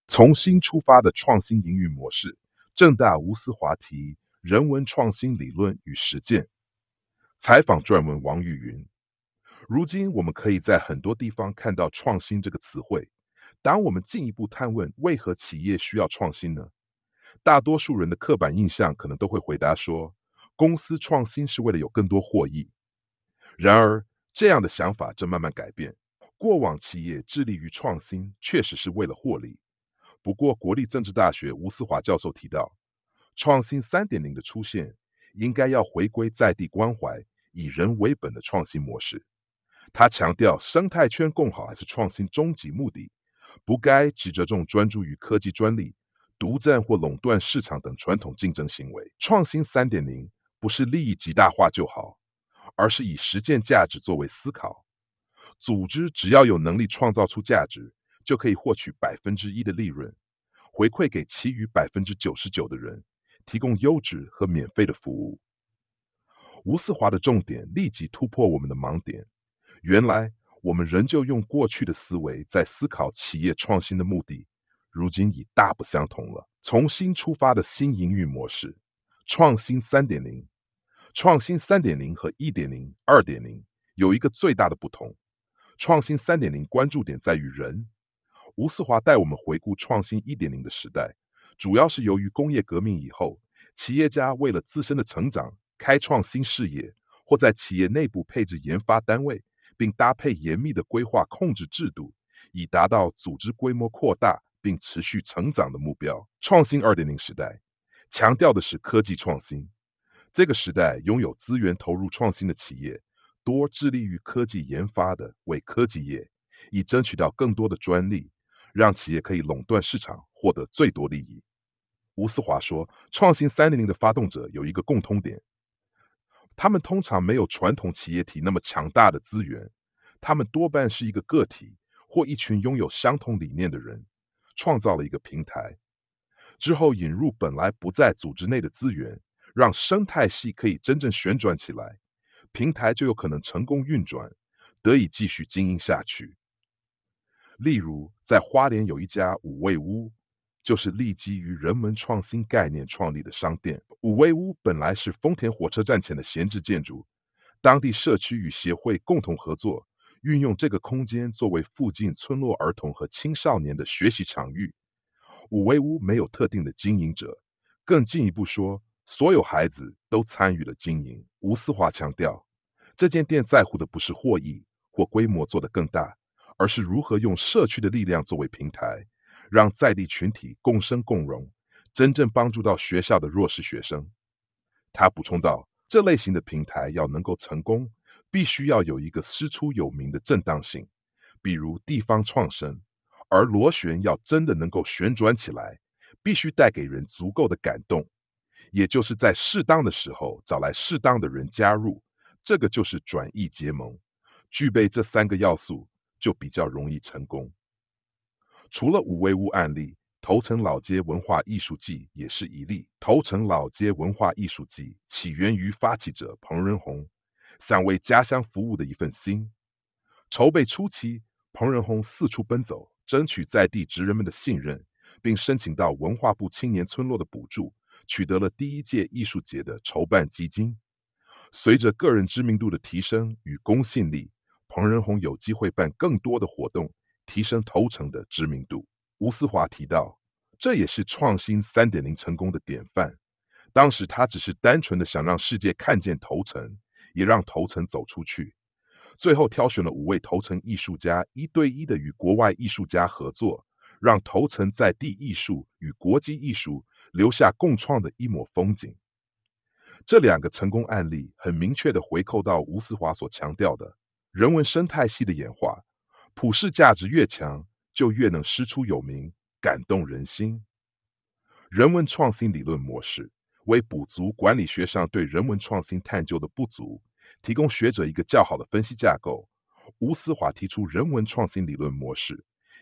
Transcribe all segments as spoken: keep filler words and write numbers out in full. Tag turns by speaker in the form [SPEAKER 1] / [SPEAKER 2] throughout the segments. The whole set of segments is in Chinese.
[SPEAKER 1] 从新出发的创新营运模式，正大吴思华提人文创新理论与实践。采访撰文王玉云。如今我们可以在很多地方看到创新这个词汇。当我们进一步探问为何企业需要创新呢？大多数人的刻板印象可能都会回答说，公司创新是为了有更多获益。然而，这样的想法正慢慢改变。过往企业致力于创新，确实是为了获利。不过，国立政治大学吴思华教授提到，创新 三点零 的出现，应该要回归在地关怀、以人为本的创新模式。他强调，生态圈共好还是创新终极目的，不该只着重专注于科技专利、独占或垄断市场等传统竞争行为。创新 三点零 不是利益极大化就好，而是以实践价值作为思考。组织只要有能力创造出价值，就可以获取百分之一的利润，回馈给其余百分之九十九的人，提供优质和免费的服务。吴思华的重点立即突破我们的盲点。原来我们仍旧用过去的思维在思考企业创新的目的，如今已大不相同了。从新出发的新营运模式，创新 三点零。创新 三点零 和 一点零、二点零 有一个最大的不同。创新 三点零 关注点在于人。吴思华带我们回顾创新 一点零 的时代，主要是由于工业革命以后，企业家为了自身的成长，开创新事业，或在企业内部配置研发单位，并搭配严密的规划控制制度，以达到组织规模扩大并持续成长的目标。创新 二点零 时代强调的是科技创新。这个时代拥有资源投入创新的企业，多致力于科技研发的为科技业，以争取到更多的专利，让企业可以垄断市场，获得最多利益。吴思华说，创新 三点零 的发动者有一个共通点，他们通常没有传统企业体那么强大的资源，他们多半是一个个体或一群拥有相同理念的人，创造了一个平台，之后引入本来不在组织内的资源，让生态系可以真正旋转起来，平台就有可能成功运转，得以继续经营下去。例如，在花莲有一家五味屋，就是立基于人文创新概念创立的商店。五味屋本来是丰田火车站前的闲置建筑，当地社区与协会共同合作，运用这个空间作为附近村落儿童和青少年的学习场域。五味屋没有特定的经营者，更进一步说，所有孩子都参与了经营。吴思华强调，这间店在乎的不是获益或规模做得更大，而是如何用社区的力量作为平台，让在地群体共生共荣，真正帮助到学校的弱势学生。他补充道，这类型的平台要能够成功，必须要有一个师出有名的正当性，比如地方创生，而螺旋要真的能够旋转起来，必须带给人足够的感动，也就是在适当的时候找来适当的人加入，这个就是转异结盟。具备这三个要素，就比较容易成功。除了五味屋案例，头城老街文化艺术季也是一例。头城老街文化艺术季起源于发起者彭仁宏想为家乡服务的一份心。筹备初期，彭仁宏四处奔走，争取在地职人们的信任，并申请到文化部青年村落的补助，取得了第一届艺术节的筹办基金。随着个人知名度的提升与公信力，彭仁宏有机会办更多的活动，提升头城的知名度。吴思华提到，这也是创新 三点零 成功的典范。当时他只是单纯的想让世界看见头城，也让头城走出去。最后挑选了五位头城艺术家，一对一的与国外艺术家合作，让头城在地艺术与国际艺术留下共创的一抹风景。这两个成功案例很明确的回扣到吴思华所强调的人文生态系的演化，普世价值越强，就越能师出有名，感动人心。人文创新理论模式为补足管理学上对人文创新探究的不足，提供学者一个较好的分析架构。吴思华提出人文创新理论模式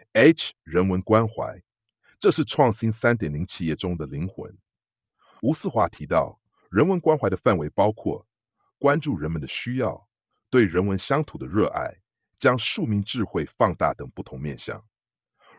[SPEAKER 1] H 人文关怀，这是创新 三点零 企业中的灵魂。吴思华提到，人文关怀的范围包括关注人们的需要、对人文乡土的热爱、将庶民智慧放大等不同面向。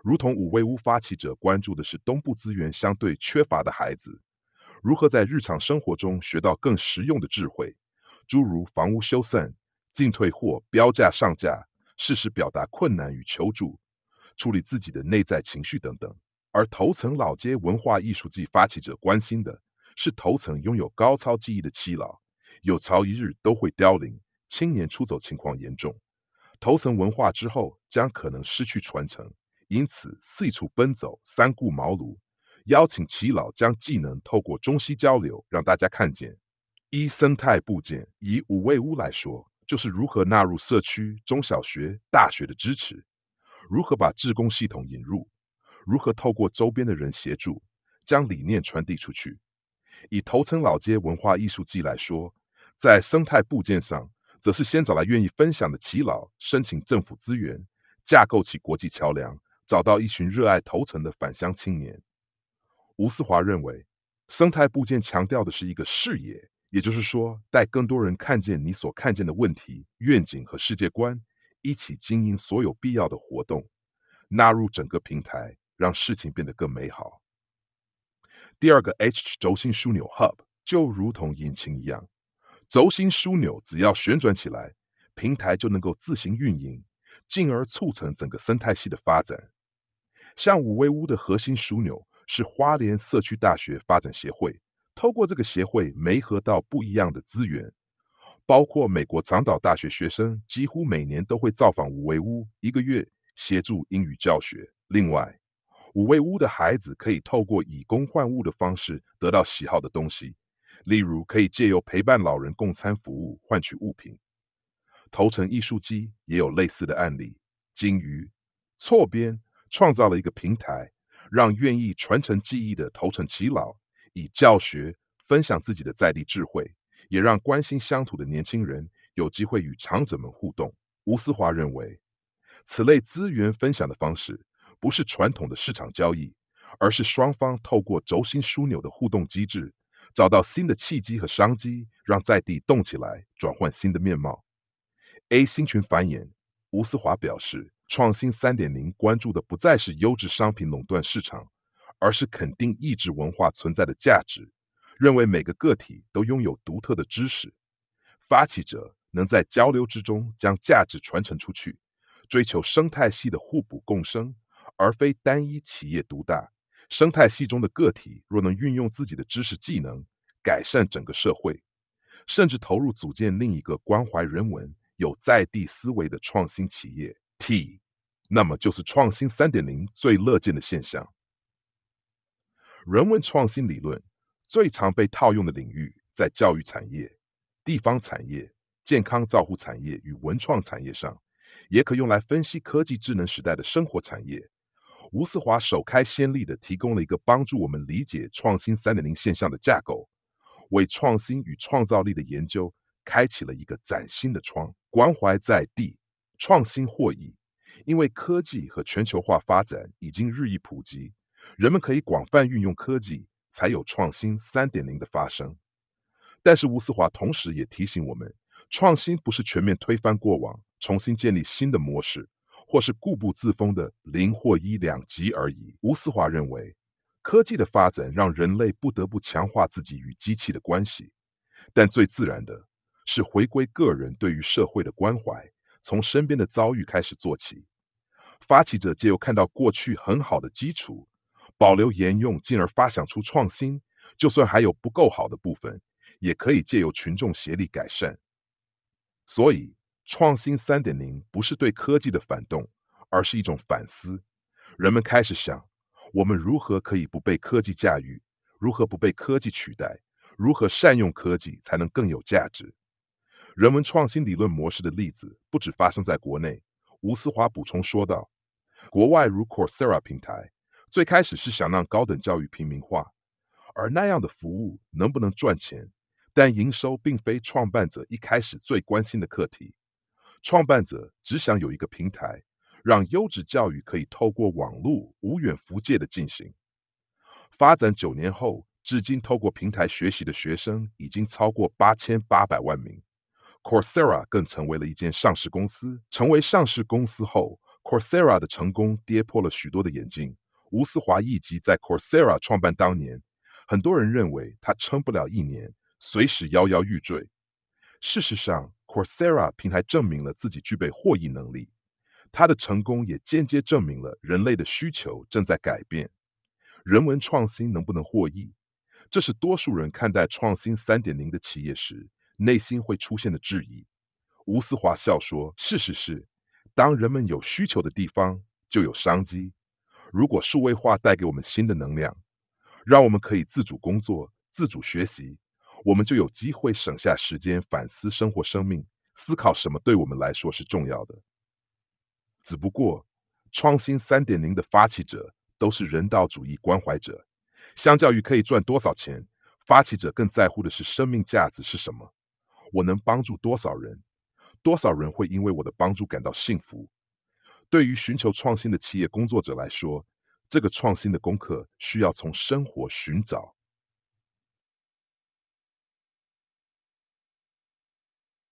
[SPEAKER 1] 如同五位屋发起者关注的是东部资源相对缺乏的孩子，如何在日常生活中学到更实用的智慧，诸如房屋修缮、进退货、标价上架、适时表达困难与求助、处理自己的内在情绪等等。而头层老街文化艺术季发起者关心的是头层拥有高超技艺的耆老，有朝一日都会凋零，青年出走情况严重，头层文化之后将可能失去传承，因此四处奔走，三顾茅庐，邀请耆老将技能透过中西交流，让大家看见。一生态部件，以五味屋来说，就是如何纳入社区、中小学、大学的支持，如何把志工系统引入，如何透过周边的人协助，将理念传递出去。以头层老街文化艺术季来说，在生态部件上，则是先找来愿意分享的耆老，申请政府资源，架构起国际桥梁，找到一群热爱头层的返乡青年。吴思华认为，生态部件强调的是一个视野，也就是说，带更多人看见你所看见的问题、愿景和世界观，一起经营所有必要的活动，纳入整个平台，让事情变得更美好。第二个 H 轴心枢纽 Hub 就如同引擎一样，轴心枢纽只要旋转起来，平台就能够自行运营，进而促成整个生态系的发展。像五味屋的核心枢纽是花莲社区大学发展协会，透过这个协会媒合到不一样的资源，包括美国长岛大学学生几乎每年都会造访五味屋一个月，协助英语教学。另外，五味屋的孩子可以透过以工换物的方式得到喜好的东西，例如可以借由陪伴老人共餐服务换取物品。头城艺术机也有类似的案例，金鱼、错边创造了一个平台，让愿意传承技艺的头城耆老以教学分享自己的在地智慧，也让关心乡土的年轻人有机会与长者们互动。吴思华认为，此类资源分享的方式不是传统的市场交易，而是双方透过轴心枢纽的互动机制，找到新的契机和商机，让在地动起来，转换新的面貌。A 星群繁衍，吴思华表示，创新 三点零 关注的不再是优质商品垄断市场，而是肯定异质文化存在的价值，认为每个个体都拥有独特的知识，发起者能在交流之中将价值传承出去，追求生态系的互补共生，而非单一企业独大。生态系中的个体若能运用自己的知识技能，改善整个社会，甚至投入组建另一个关怀人文、有在地思维的创新企业 T，那么就是创新 三点零 最乐见的现象。人文创新理论最常被套用的领域在教育产业、地方产业、健康照护产业与文创产业上，也可用来分析科技智能时代的生活产业。吴思华首开先例的提供了一个帮助我们理解创新 三点零 现象的架构，为创新与创造力的研究开启了一个崭新的窗。关怀在地，创新获益，因为科技和全球化发展已经日益普及，人们可以广泛运用科技，才有创新 三点零 的发生。但是吴思华同时也提醒我们，创新不是全面推翻过往，重新建立新的模式，或是固步自封的零或一两极而已。吴思华认为，科技的发展让人类不得不强化自己与机器的关系，但最自然的是回归个人对于社会的关怀，从身边的遭遇开始做起。发起者借由看到过去很好的基础，保留沿用，进而发想出创新，就算还有不够好的部分，也可以借由群众协力改善。所以，创新 三点零 不是对科技的反动，而是一种反思。人们开始想，我们如何可以不被科技驾驭，如何不被科技取代，如何善用科技才能更有价值。人文创新理论模式的例子不只发生在国内，吴思华补充说道，国外如 Coursera 平台，最开始是想让高等教育平民化，而那样的服务能不能赚钱，但营收并非创办者一开始最关心的课题。创办者只想有一个平台，让优质教育可以透过网络无远弗届的进行。发展九年后，至今透过平台学习的学生已经超过八千八百万名。Coursera 更成为了一间上市公司。成为上市公司后 Coursera 的成功跌破了许多的眼镜。吴思华一级在 Coursera 创办当年，很多人认为他撑不了一年，随时摇摇欲坠。事实上，Coursera 平台证明了自己具备获益能力，它的成功也间接证明了人类的需求正在改变。人文创新能不能获益，这是多数人看待创新 三点零 的企业时内心会出现的质疑。吴思华笑说：“事实是，当人们有需求的地方，就有商机。如果数位化带给我们新的能量，让我们可以自主工作、自主学习，我们就有机会省下时间反思生活、生命，思考什么对我们来说是重要的。只不过，创新 三点零 的发起者都是人道主义关怀者，相较于可以赚多少钱，发起者更在乎的是生命价值是什么。我能帮助多少人？多少人会因为我的帮助感到幸福？对于寻求创新的企业工作者来说，这个创新的功课需要从生活寻找。